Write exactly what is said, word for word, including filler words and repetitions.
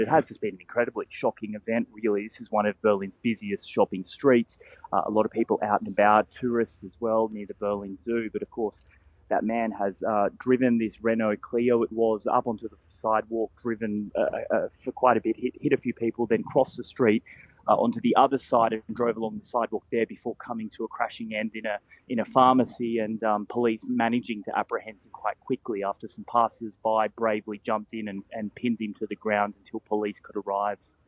It has just been an incredibly shocking event, really. This is one of Berlin's busiest shopping streets. Uh, a lot of people out and about, tourists as well, near the Berlin Zoo. But of course, that man has uh, driven this Renault Clio, it was, up onto the sidewalk, driven uh, uh, for quite a bit, hit, hit a few people, then crossed the street uh, onto the other side and drove along the sidewalk there before coming to a crashing end in a in a pharmacy, and um, police managing to apprehend him quite quickly after some passers by bravely jumped in and, and pinned him to the ground until police could arrive.